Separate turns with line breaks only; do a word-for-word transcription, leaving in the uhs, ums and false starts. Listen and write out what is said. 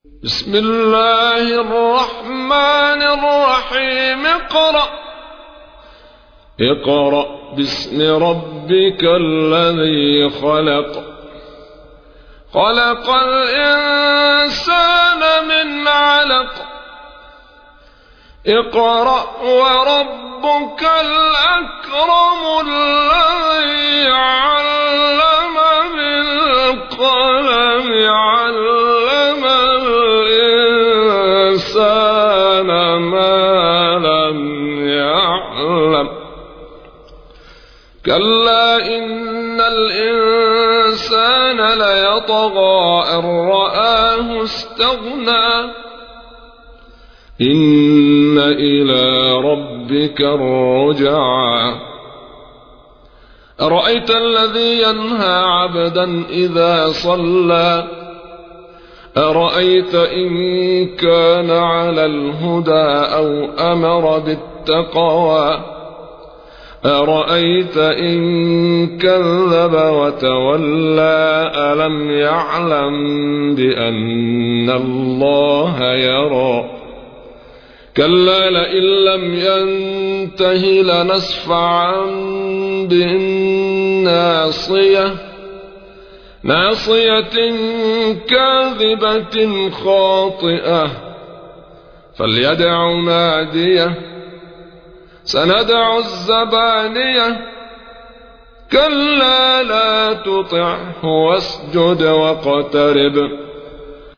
بسم الله الرحمن الرحيم. اقرأ اقرأ باسم ربك الذي خلق خلق الإنسان من علق اقرأ وربك الأكرم الذي علم بالقلم علم الإنسان ما لم يعلم كلا إن الإنسان ليطغى أن رآه استغنى إن إلى ربك الرجعى أرأيت الذي ينهى عبدا إذا صلى أرأيت إن كان على الهدى أو أمر بالتقوى أرأيت إن كذب وتولى ألم يعلم بأن الله يرى كلا لئن لم ينته لنسفعا بالناصية ناصية كاذبة خاطئة فليدع ناديه سندع الزبانية كلا لا تطعه واسجد واقترب